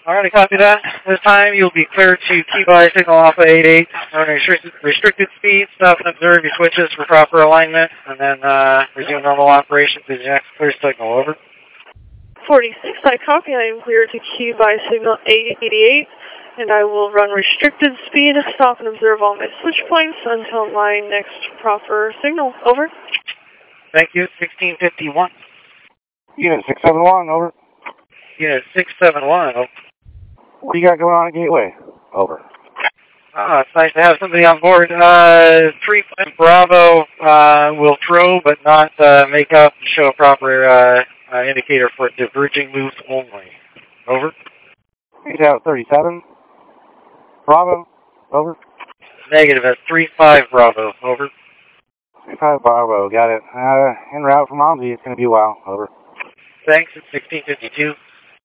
Alright, copy that. This time you'll be cleared to keep by signal Alpha 88 on restricted speed. Stop and observe your switches for proper alignment, and then resume normal operations as your next clear signal. Over. 46, I copy. I am cleared to queue by signal 88, and I will run restricted speed, stop and observe all my switch points until my next proper signal. Over. Thank you. 1651. Unit 671, over. Unit 671, over. What do you got going on at Gateway? Over. It's nice to have somebody on board. 3 Bravo will throw, but not make up and show a proper indicator for diverging moves only. Over. 37. Bravo. Over. Negative at 35 Bravo. Over. 35 Bravo. Got it. En route from Omzi. It's going to be a while. Over. Thanks. It's 1652.